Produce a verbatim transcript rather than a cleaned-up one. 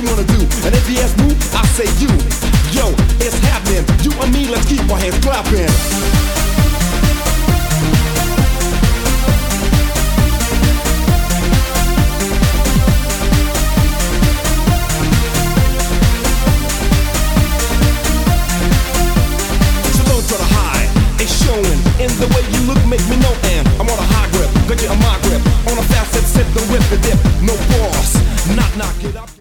you wanna do? And if he asks who, I say you. Yo, it's happening. You and me, let's keep our hands clapping. In the way you look, make me know, and I'm on a high grip, got you on my grip, on a fast set, set the whip, the dip, no boss, knock knock it up.